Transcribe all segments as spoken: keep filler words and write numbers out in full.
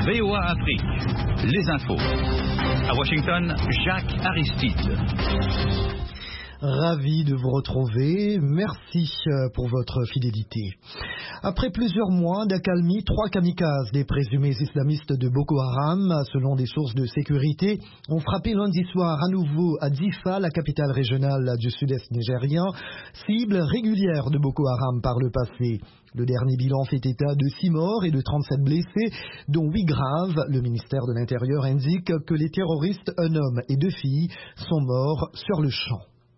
V O A Afrique, les infos. À Washington, Jacques Aristide. Ravi de vous retrouver. Merci pour votre fidélité. Après plusieurs mois d'accalmie, trois kamikazes des présumés islamistes de Boko Haram, selon des sources de sécurité, ont frappé lundi soir à nouveau à Difa, la capitale régionale du sud-est nigérien, cible régulière de Boko Haram par le passé. Le dernier bilan fait état de six morts et de trente-sept blessés, dont huit graves. Le ministère de l'Intérieur indique que les terroristes, un homme et deux filles, sont morts sur le champ.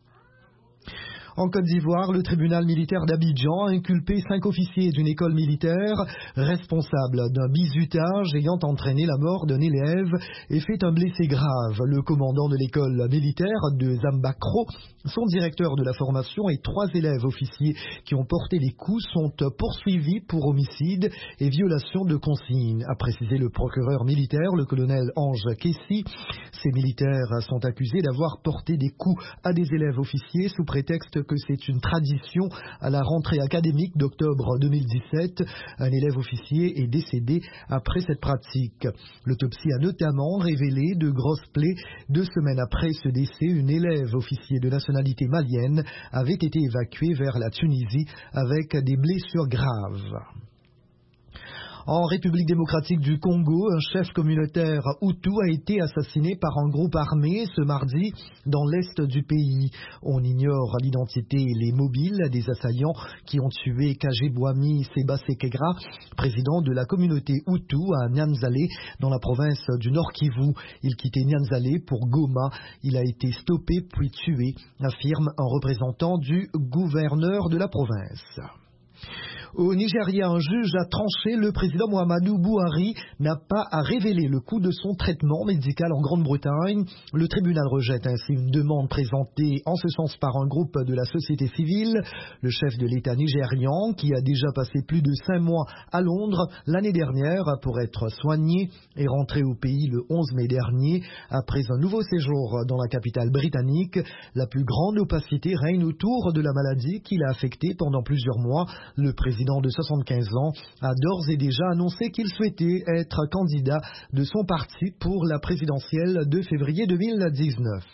En Côte d'Ivoire, le tribunal militaire d'Abidjan a inculpé cinq officiers d'une école militaire responsables d'un bizutage ayant entraîné la mort d'un élève et fait un blessé grave. Le commandant de l'école militaire de Zambakro, son directeur de la formation et trois élèves officiers qui ont porté les coups sont poursuivis pour homicide et violation de consignes, a précisé le procureur militaire, le colonel Ange Kessi. Ces militaires sont accusés d'avoir porté des coups à des élèves officiers sous prétexte que c'est une tradition. À la rentrée académique d'octobre deux mille dix-sept, un élève officier est décédé après cette pratique. L'autopsie a notamment révélé de grosses plaies. Deux semaines après ce décès, une élève officier de nationalité malienne avait été évacuée vers la Tunisie avec des blessures graves. En République démocratique du Congo, un chef communautaire Hutu a été assassiné par un groupe armé ce mardi dans l'est du pays. On ignore l'identité et les mobiles des assaillants qui ont tué Kajebwami Sebasekegra, président de la communauté Hutu à Nyanzale, dans la province du Nord Kivu. Il quittait Nyanzale pour Goma. Il a été stoppé puis tué, affirme un représentant du gouverneur de la province. Au Nigeria, un juge a tranché. Le président Muhammadu Buhari n'a pas à révéler le coût de son traitement médical en Grande-Bretagne. Le tribunal rejette ainsi une demande présentée en ce sens par un groupe de la société civile. Le chef de l'État nigérian, qui a déjà passé plus de cinq mois à Londres l'année dernière pour être soigné, est rentré au pays le onze mai dernier après un nouveau séjour dans la capitale britannique. La plus grande opacité règne autour de la maladie qui l'a affecté pendant plusieurs mois. Le président de soixante-quinze ans a d'ores et déjà annoncé qu'il souhaitait être candidat de son parti pour la présidentielle de février deux mille dix-neuf.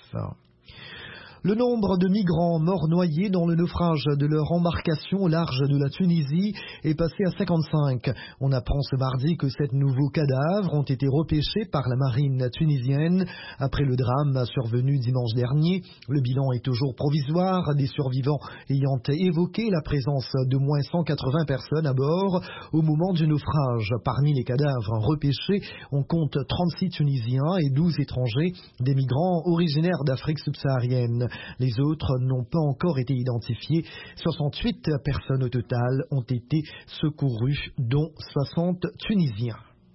Le nombre de migrants morts noyés dans le naufrage de leur embarcation au large de la Tunisie est passé à cinquante-cinq. On apprend ce mardi que sept nouveaux cadavres ont été repêchés par la marine tunisienne après le drame survenu dimanche dernier. Le bilan est toujours provisoire, des survivants ayant évoqué la présence de moins cent quatre-vingts personnes à bord au moment du naufrage. Parmi les cadavres repêchés, on compte trente-six Tunisiens et douze étrangers, des migrants originaires d'Afrique subsaharienne. Les autres n'ont pas encore été identifiés. soixante-huit personnes au total ont été secourues, dont soixante Tunisiens.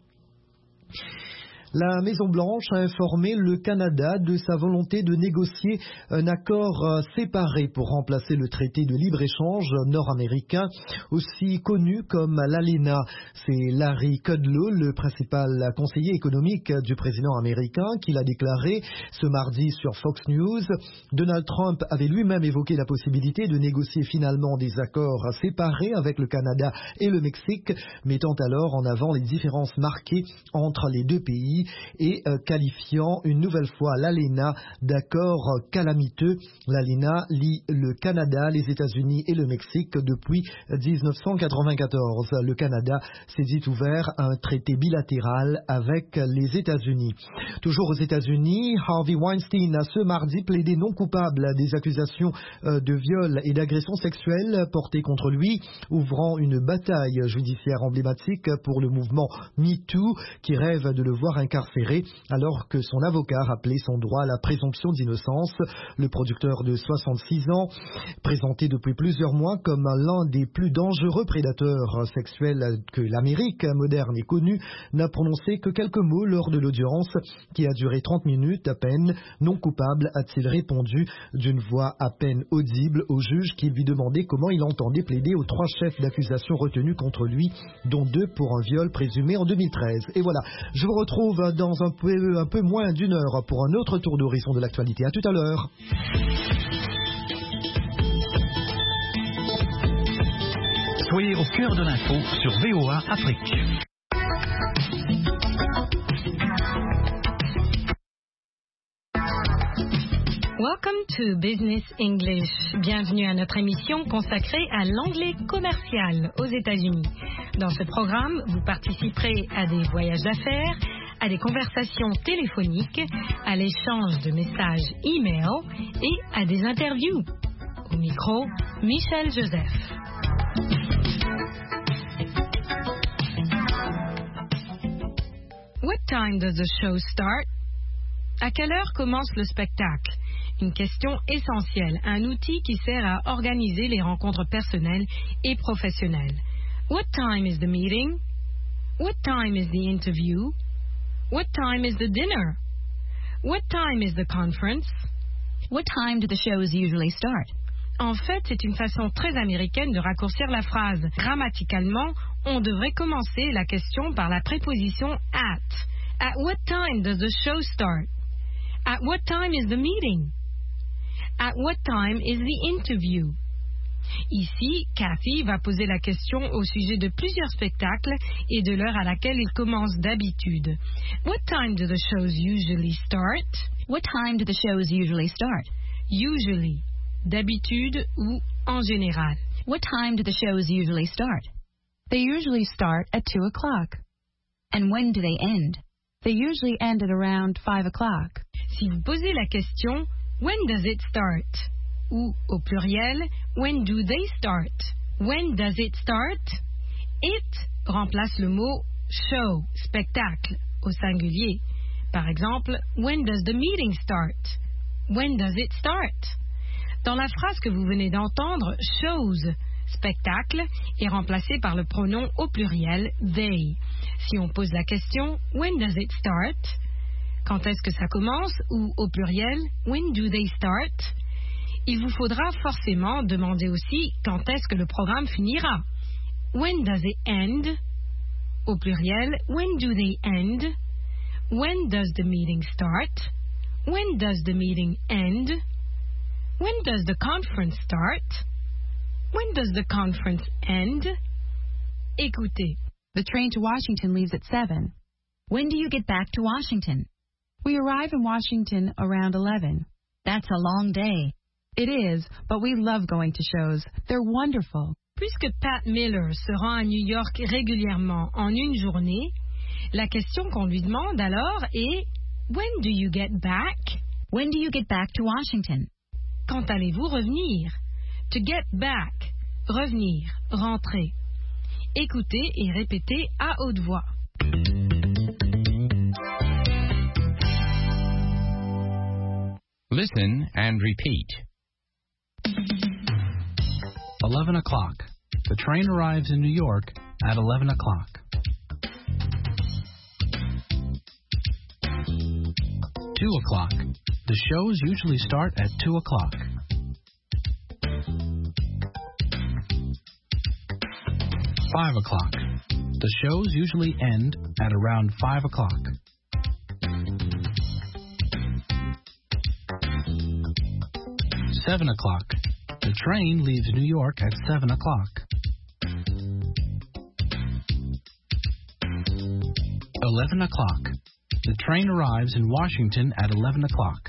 La Maison-Blanche a informé le Canada de sa volonté de négocier un accord séparé pour remplacer le traité de libre-échange nord-américain, aussi connu comme l'ALENA. C'est Larry Kudlow, le principal conseiller économique du président américain, qui l'a déclaré ce mardi sur Fox News. Donald Trump avait lui-même évoqué la possibilité de négocier finalement des accords séparés avec le Canada et le Mexique, mettant alors en avant les différences marquées entre les deux pays et euh, qualifiant une nouvelle fois l'ALENA d'accord calamiteux. L'ALENA lie le Canada, les États-Unis et le Mexique depuis dix-neuf cent quatre-vingt-quatorze. Le Canada s'est dit ouvert à un traité bilatéral avec les États-Unis. Toujours aux États-Unis, Harvey Weinstein a ce mardi plaidé non coupable des accusations euh, de viol et d'agression sexuelle portées contre lui, ouvrant une bataille judiciaire emblématique pour le mouvement MeToo qui rêve de le voir incarcéré alors que son avocat rappelait son droit à la présomption d'innocence. Le producteur de soixante-six ans, présenté depuis plusieurs mois comme l'un des plus dangereux prédateurs sexuels que l'Amérique moderne ait connu, n'a prononcé que quelques mots lors de l'audience qui a duré trente minutes à peine. Non coupable, a-t-il répondu d'une voix à peine audible au juge qui lui demandait comment il entendait plaider aux trois chefs d'accusation retenus contre lui, dont deux pour un viol présumé en deux mille treize. Et voilà, je vous retrouve dans un peu, un peu moins d'une heure pour un autre tour d'horizon de l'actualité. À tout à l'heure. Soyez au cœur de l'info sur V O A Afrique. Welcome to Business English. Bienvenue à notre émission consacrée à l'anglais commercial aux États-Unis. Dans ce programme, vous participerez à des voyages d'affaires, à des conversations téléphoniques, à l'échange de messages e-mail et à des interviews. Au micro, Michel Joseph. What time does the show start? À quelle heure commence le spectacle? Une question essentielle, un outil qui sert à organiser les rencontres personnelles et professionnelles. What time is the meeting? What time is the interview? What time is the dinner? What time is the conference? What time do the shows usually start? En fait, c'est une façon très américaine de raccourcir la phrase. Grammaticalement, on devrait commencer la question par la préposition at. At what time does the show start? At what time is the meeting? At what time is the interview? Ici, Kathy va poser la question au sujet de plusieurs spectacles et de l'heure à laquelle ils commencent d'habitude. What time do the shows usually start? What time do the shows usually start? Usually, d'habitude ou en général. What time do the shows usually start? They usually start at two o'clock. And when do they end? They usually end at around five o'clock. Si vous posez la question, when does it start? Ou, au pluriel, when do they start? When does it start? It remplace le mot show, spectacle, au singulier. Par exemple, when does the meeting start? When does it start? Dans la phrase que vous venez d'entendre, shows, spectacle, est remplacé par le pronom au pluriel they. Si on pose la question, when does it start? Quand est-ce que ça commence? Ou au pluriel, when do they start? Il vous faudra forcément demander aussi quand est-ce que le programme finira. When does it end? Au pluriel, when do they end? When does the meeting start? When does the meeting end? When does the conference start? When does the conference end? Écoutez. The train to Washington leaves at seven. When do you get back to Washington? We arrive in Washington around eleven. That's a long day. It is, but we love going to shows. They're wonderful. Puisque Pat Miller se rend à New York régulièrement en une journée, la question qu'on lui demande alors est When do you get back? When do you get back to Washington? Quand allez-vous revenir? To get back, revenir, rentrer. Écoutez et répétez à haute voix. Listen and repeat. eleven o'clock. The train arrives in New York at eleven o'clock. two o'clock. The shows usually start at two o'clock. five o'clock. The shows usually end at around five o'clock. seven o'clock. The train leaves New York at seven o'clock. eleven o'clock. The train arrives in Washington at eleven o'clock.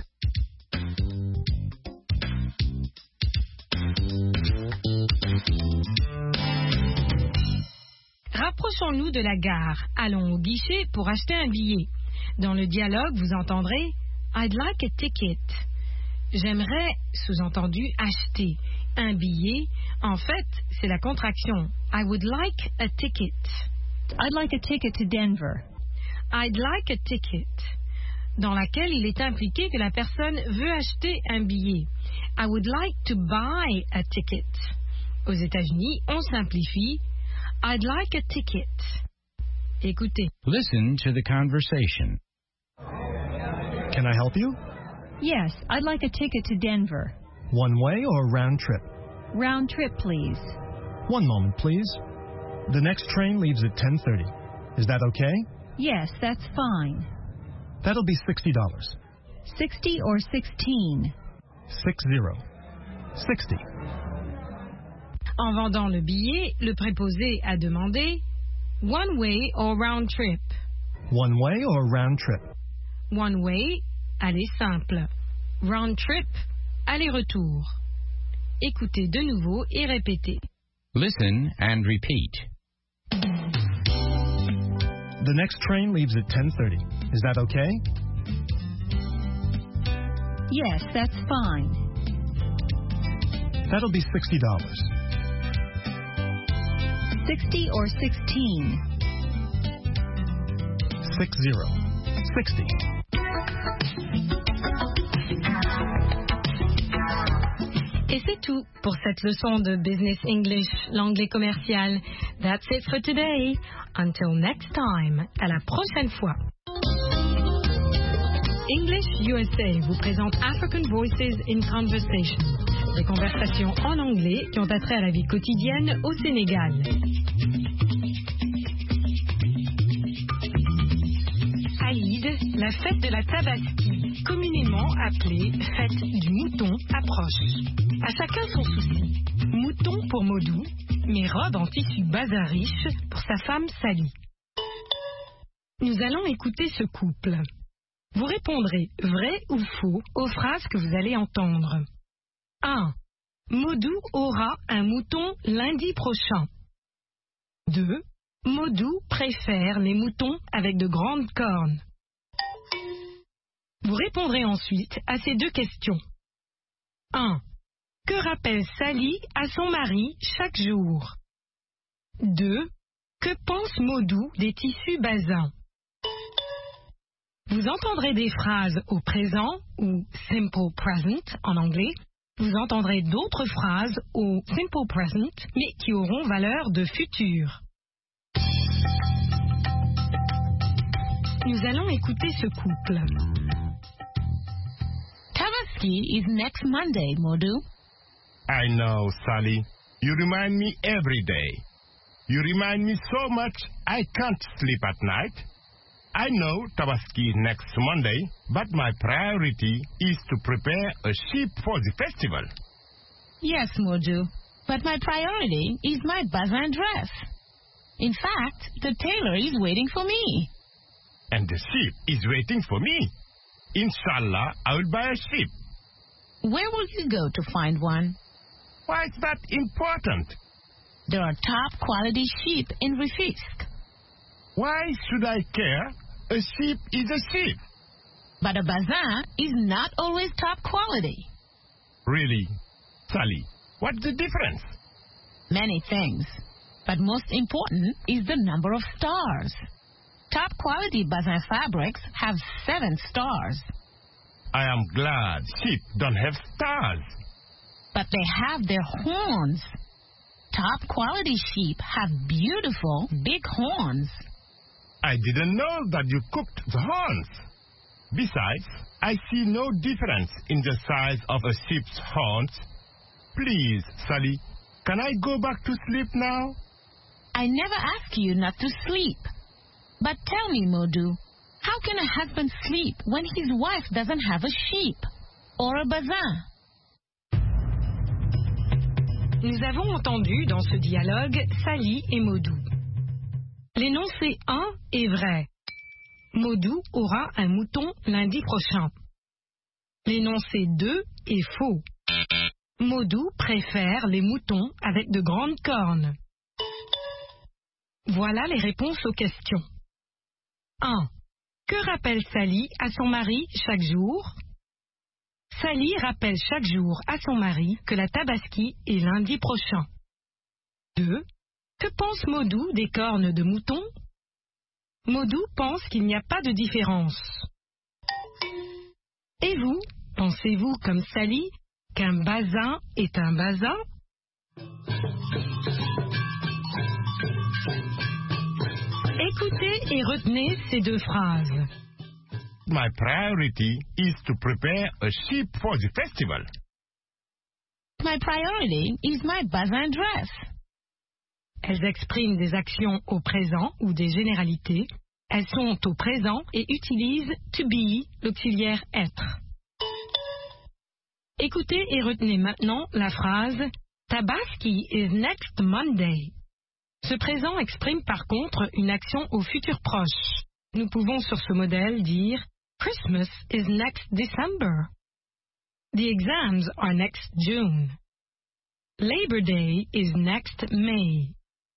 Rapprochons-nous de la gare. Allons au guichet pour acheter un billet. Dans le dialogue, vous entendrez I'd like a ticket. J'aimerais, sous-entendu, acheter un billet. En fait, c'est la contraction. I would like a ticket. I'd like a ticket to Denver. I'd like a ticket. Dans laquelle il est impliqué que la personne veut acheter un billet. I would like to buy a ticket. Aux États-Unis, on simplifie. I'd like a ticket. Écoutez. Listen to the conversation. Can I help you? Yes, I'd like a ticket to Denver. One way or round trip? Round trip, please. One moment, please. The next train leaves at ten thirty. Is that okay? Yes, that's fine. That'll be sixty dollars. Sixty or sixteen? Six zero. Sixty. En vendant le billet, le préposé a demandé one way or round trip. One way or round trip? One way, aller simple. Round trip, aller-retour. Écoutez de nouveau et répétez. Listen and repeat. The next train leaves at ten thirty. Is that okay? Yes, that's fine. That'll be sixty dollars. Sixty or sixteen? Six zero. Sixty. Et c'est tout pour cette leçon de Business English, l'anglais commercial. That's it for today. Until next time. À la prochaine fois. English U S A vous présente African Voices in Conversation. Des conversations en anglais qui ont attrait à la vie quotidienne au Sénégal. Aïd, la fête de la Tabaski, communément appelée fête du mouton, approche. À chacun son souci. Mouton pour Modou, mais robe en tissu bazin riche pour sa femme Sally. Nous allons écouter ce couple. Vous répondrez vrai ou faux aux phrases que vous allez entendre. un. Modou aura un mouton lundi prochain. deux. Modou préfère les moutons avec de grandes cornes. Vous répondrez ensuite à ces deux questions. un. Que rappelle Sally à son mari chaque jour? deux. Que pense Modou des tissus bazins? Vous entendrez des phrases au présent ou simple present en anglais. Vous entendrez d'autres phrases au simple present mais qui auront valeur de futur. Nous allons écouter ce couple. Tabaski is next Monday, Modou. I know, Sally. You remind me every day. You remind me so much I can't sleep at night. I know Tabaski is next Monday, but my priority is to prepare a sheep for the festival. Yes, Modou, but my priority is my bazin dress. In fact, the tailor is waiting for me. And the sheep is waiting for me. Inshallah, I will buy a sheep. Where will you go to find one? Why is that important? There are top quality sheep in Rufisque. Why should I care? A sheep is a sheep. But a bazin is not always top quality. Really? Sally, what's the difference? Many things. But most important is the number of stars. Top quality bazin fabrics have seven stars. I am glad sheep don't have stars. But they have their horns. Top quality sheep have beautiful big horns. I didn't know that you cooked the horns. Besides, I see no difference in the size of a sheep's horns. Please, Sally, can I go back to sleep now? I never ask you not to sleep. But tell me, Modou, how can a husband sleep when his wife doesn't have a sheep or a bazin? Nous avons entendu dans ce dialogue Sally et Modou. L'énoncé un est vrai. Modou aura un mouton lundi prochain. L'énoncé deux est faux. Modou préfère les moutons avec de grandes cornes. Voilà les réponses aux questions. un. Que rappelle Sally à son mari chaque jour? Sally rappelle chaque jour à son mari que la Tabaski est lundi prochain. deux. Que pense Modou des cornes de mouton? Modou pense qu'il n'y a pas de différence. Et vous, pensez-vous comme Sally qu'un bazin est un bazin? Écoutez et retenez ces deux phrases. My priority is to prepare a sheep for the festival. My priority is my bazin dress. Elles expriment des actions au présent ou des généralités. Elles sont au présent et utilisent to be, l'auxiliaire être. Écoutez et retenez maintenant la phrase Tabaski is next Monday. Ce présent exprime par contre une action au futur proche. Nous pouvons sur ce modèle dire Christmas is next December. The exams are next June. Labor Day is next May.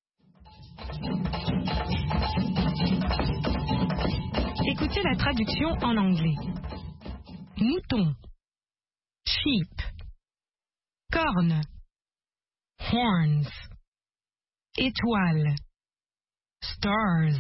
Écoutez la traduction en anglais. Mouton. Sheep. Corne. Horns. Étoile. Stars.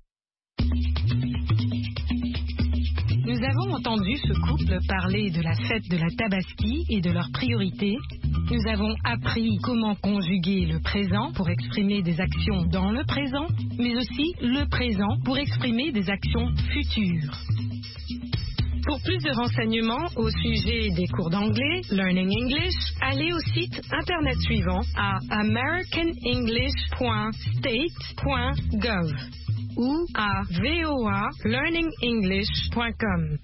Nous avons entendu ce couple parler de la fête de la Tabaski et de leurs priorités. Nous avons appris comment conjuguer le présent pour exprimer des actions dans le présent, mais aussi le présent pour exprimer des actions futures. Pour plus de renseignements au sujet des cours d'anglais, Learning English, allez au site internet suivant à american english point state point gov ou à voa learning english point com.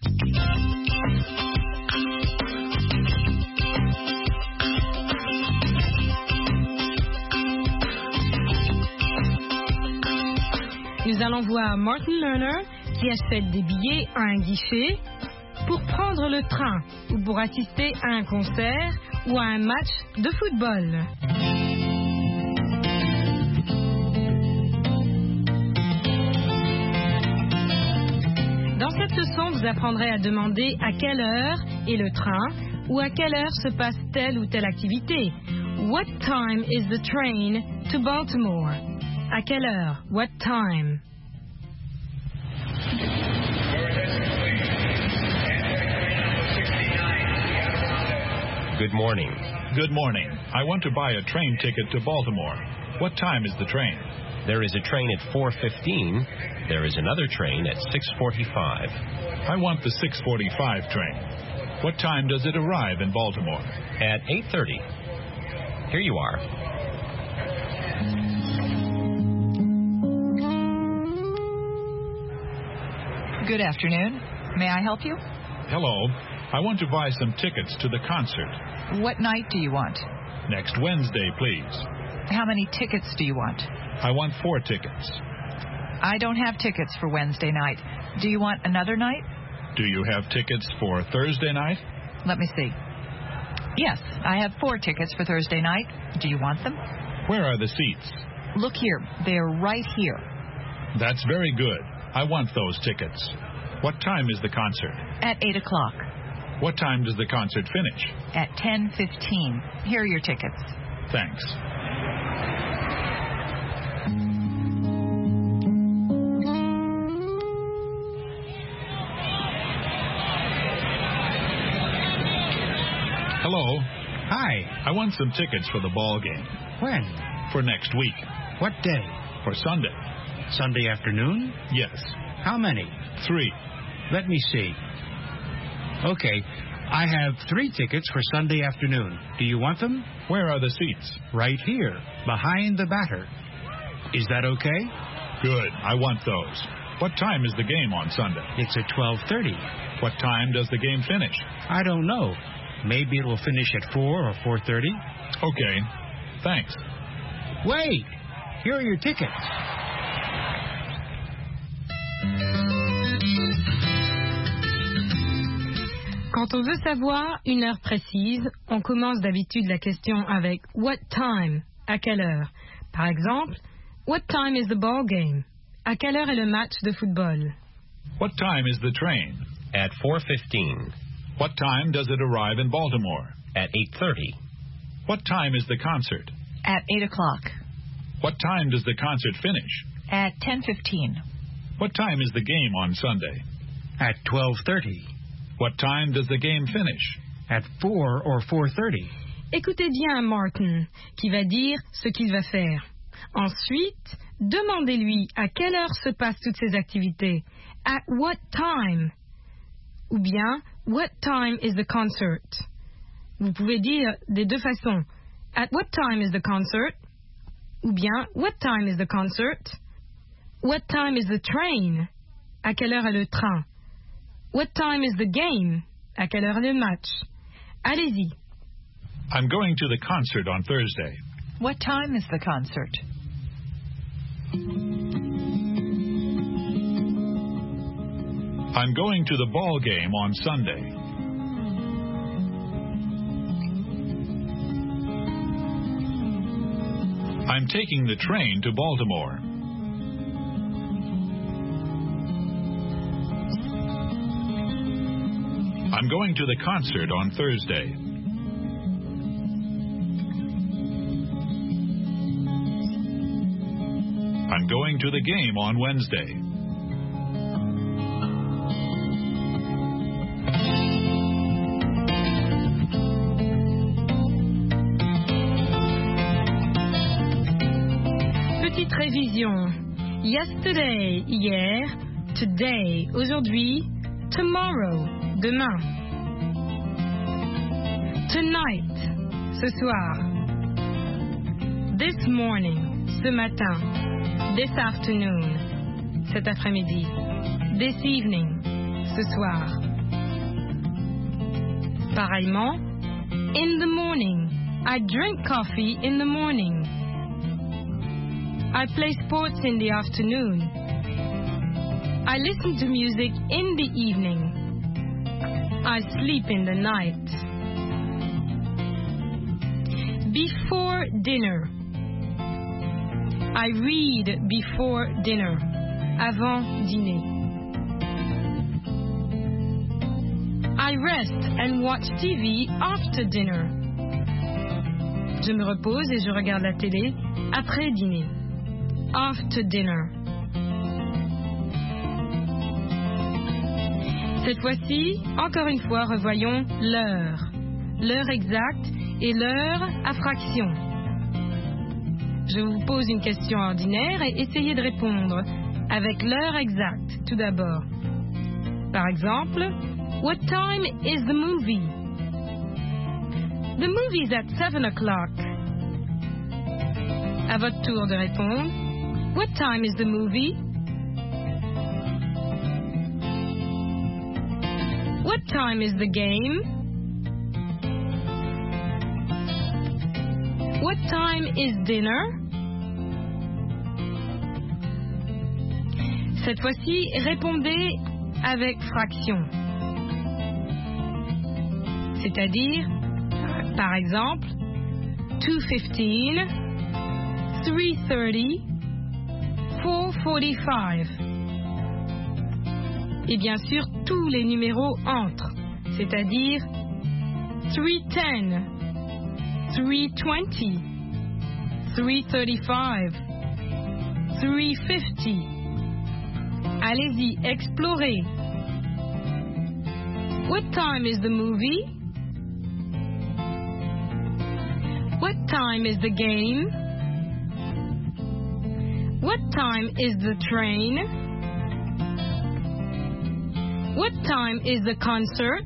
Nous allons voir Martin Lerner qui achète des billets à un guichet pour prendre le train ou pour assister à un concert ou à un match de football. Dans cette leçon, vous apprendrez à demander à quelle heure est le train ou à quelle heure se passe telle ou telle activité. What time is the train to Baltimore? À quelle heure? What time? Good morning. Good morning. I want to buy a train ticket to Baltimore. What time is the train? There is a train at four fifteen. There is another train at six forty-five. I want the six forty-five train. What time does it arrive in Baltimore? At eight thirty. Here you are. Good afternoon. May I help you? Hello. I want to buy some tickets to the concert. What night do you want? Next Wednesday, please. How many tickets do you want? I want four tickets. I don't have tickets for Wednesday night. Do you want another night? Do you have tickets for Thursday night? Let me see. Yes, I have four tickets for Thursday night. Do you want them? Where are the seats? Look here. They're right here. That's very good. I want those tickets. What time is the concert? At eight o'clock. What time does the concert finish? At ten fifteen. Here are your tickets. Thanks. Hello. Hi. I want some tickets for the ball game. When? For next week. What day? For Sunday. Sunday afternoon? Yes. How many? Three. Let me see. Okay. I have three tickets for Sunday afternoon. Do you want them? Where are the seats? Right here, behind the batter. Is that okay? Good. I want those. What time is the game on Sunday? It's at twelve thirty. What time does the game finish? I don't know. Maybe it will finish at four or four thirty. Okay. Thanks. Wait! Here are your tickets. Quand on veut savoir une heure précise, on commence d'habitude la question avec what time, à quelle heure. Par exemple, what time is the ball game? À quelle heure est le match de football? What time is the train? At four fifteen. What time does it arrive in Baltimore? At eight thirty. What time is the concert? At eight o'clock. What time does the concert finish? At ten fifteen. What time is the game on Sunday? At twelve thirty. What time does the game finish? At four or four thirty. Écoutez bien Martin, qui va dire ce qu'il va faire. Ensuite, demandez-lui à quelle heure se passent toutes ces activités. At what time? Ou bien, what time is the concert? Vous pouvez dire des deux façons. At what time is the concert? Ou bien, what time is the concert? What time is the train? À quelle heure est le train? What time is the game? À quelle heure est le match? Allez-y. I'm going to the concert on Thursday. What time is the concert? I'm going to the ball game on Sunday. I'm taking the train to Baltimore. I'm going to the concert on Thursday. I'm going to the game on Wednesday. Petite révision. Yesterday, hier. Today, aujourd'hui. Tomorrow, demain. Tonight, ce soir. This morning, ce matin. This afternoon, cet après-midi. This evening, ce soir. Pareillement, in the morning, I drink coffee in the morning. I play sports in the afternoon. I listen to music in the evening. I sleep in the night. Before dinner. I read before dinner, avant dîner. I rest and watch T V after dinner. Je me repose et je regarde la télé après dîner. After dinner. Cette fois-ci, encore une fois, revoyons l'heure. L'heure exacte et l'heure à fraction. Je vous pose une question ordinaire et essayez de répondre avec l'heure exacte, tout d'abord. Par exemple, what time is the movie? The movie is at seven o'clock. À votre tour de répondre. What time is the movie? What time is the game? What time is dinner? Cette fois-ci, répondez avec fraction. C'est-à-dire, par exemple, two fifteen, three thirty, four forty-five. Et bien sûr, tous les numéros entrent, c'est-à-dire three ten, three twenty, three thirty-five, three fifty. Allez-y, explorez. What time is the movie? What time is the game? What time is the train? What time is the concert?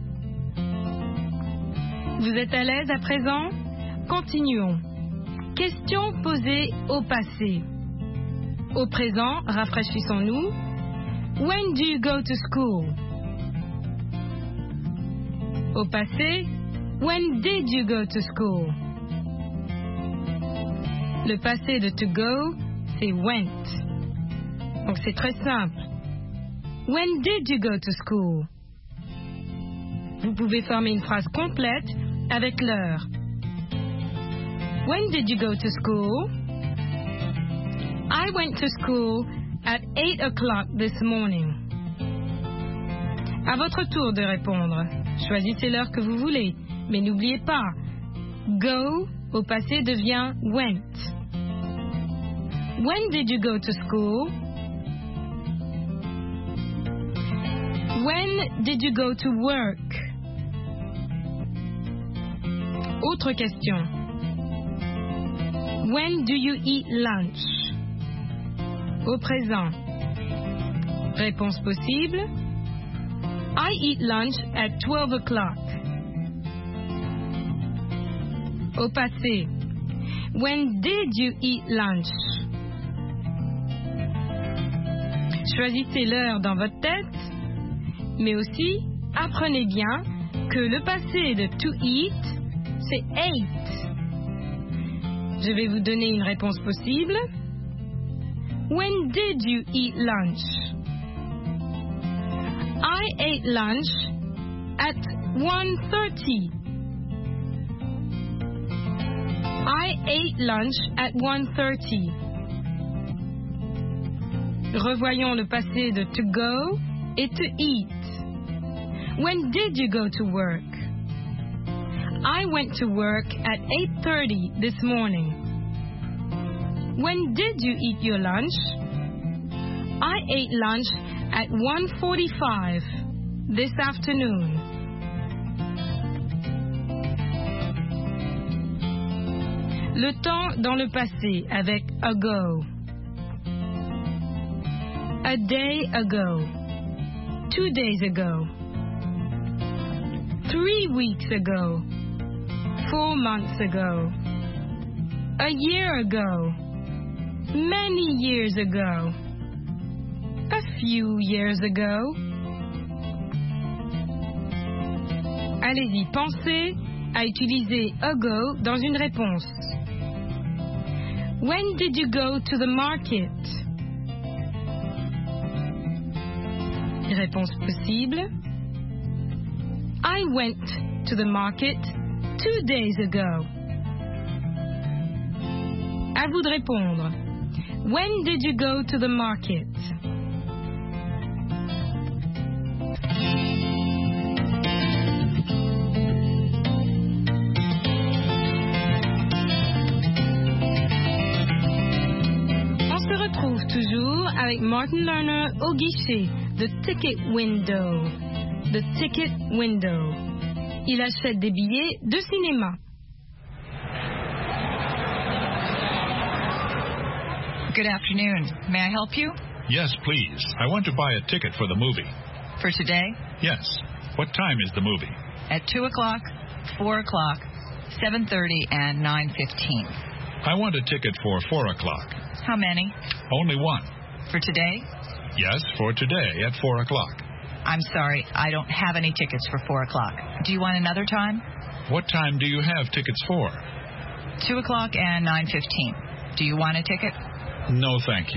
Vous êtes à l'aise à présent? Continuons. Question posée au passé. Au présent, rafraîchissons-nous. When do you go to school? Au passé, when did you go to school? Le passé de to go, c'est went. Donc c'est très simple. When did you go to school? Vous pouvez former une phrase complète avec l'heure. When did you go to school? I went to school at eight o'clock this morning. À votre tour de répondre. Choisissez l'heure que vous voulez, mais n'oubliez pas, go au passé devient went. When did you go to school? When did you go to work? Autre question. When do you eat lunch? Au présent. Réponse possible. I eat lunch at twelve o'clock. Au passé. When did you eat lunch? Choisissez l'heure dans votre tête, mais aussi apprenez bien que le passé de to eat, c'est ate. Je vais vous donner une réponse possible. When did you eat lunch? I ate lunch at one thirty. I ate lunch at one thirty. Revoyons le passé de to go et to eat. When did you go to work? I went to work at eight thirty this morning. When did you eat your lunch? I ate lunch at one forty-five this afternoon. Le temps dans le passé avec ago. A day ago. Two days ago. Three weeks ago. Four months ago. A year ago. Many years ago. A few years ago. Allez-y, pensez à utiliser ago dans une réponse. When did you go to the market? Réponse possible. I went to the market two days ago. À vous de répondre. When did you go to the market? On se retrouve toujours avec Martin Lerner au guichet. The ticket window. The ticket window. Il achète des billets de cinéma. Good afternoon. May I help you? Yes, please. I want to buy a ticket for the movie. For today? Yes. What time is the movie? At two o'clock, four o'clock, seven thirty, and nine fifteen. I want a ticket for four o'clock. How many? Only one. For today? Yes, for today at four o'clock. I'm sorry, I don't have any tickets for four o'clock. Do you want another time? What time do you have tickets for? two o'clock and nine fifteen. Do you want a ticket? No, thank you.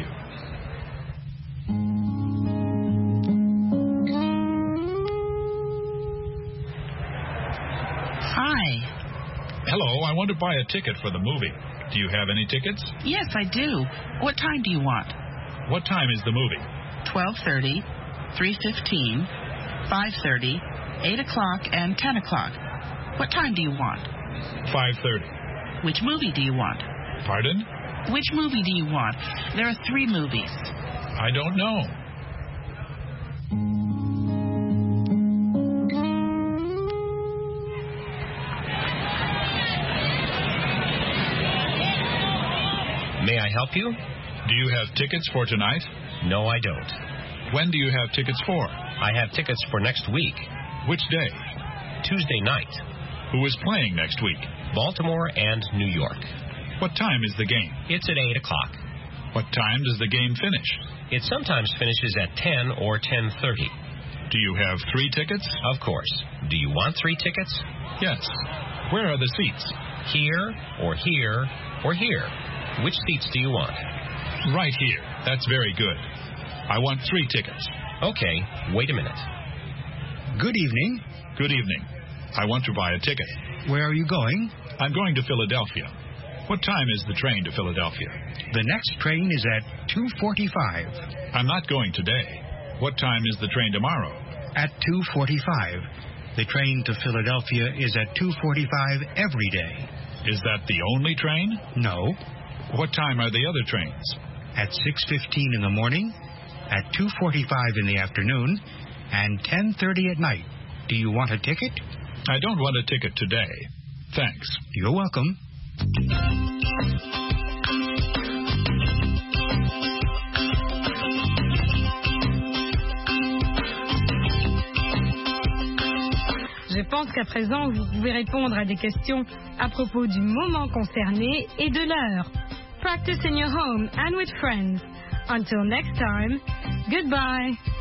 Hi. Hello, I want to buy a ticket for the movie. Do you have any tickets? Yes, I do. What time do you want? What time is the movie? twelve thirty, three fifteen, five thirty, eight o'clock, and ten o'clock. What time do you want? five thirty. Which movie do you want? Pardon? Which movie do you want? There are three movies. I don't know. May I help you? Do you have tickets for tonight? No, I don't. When do you have tickets for? I have tickets for next week. Which day? Tuesday night. Who is playing next week? Baltimore and New York. What time is the game? It's at eight o'clock. What time does the game finish? It sometimes finishes at ten or ten thirty. Do you have three tickets? Of course. Do you want three tickets? Yes. Where are the seats? Here, or here, or here. Which seats do you want? Right here. That's very good. I want three tickets. Okay, wait a minute. Good evening. Good evening. I want to buy a ticket. Where are you going? I'm going to Philadelphia. What time is the train to Philadelphia? The next train is at two forty-five. I'm not going today. What time is the train tomorrow? At two forty-five. The train to Philadelphia is at two forty-five every day. Is that the only train? No. What time are the other trains? At six fifteen in the morning, at two forty-five in the afternoon, and ten thirty at night. Do you want a ticket? I don't want a ticket today. Thanks. You're welcome. Je pense qu'à présent, vous pouvez répondre à des questions à propos du moment concerné et de l'heure. Practice in your home and with friends. Until next time, goodbye.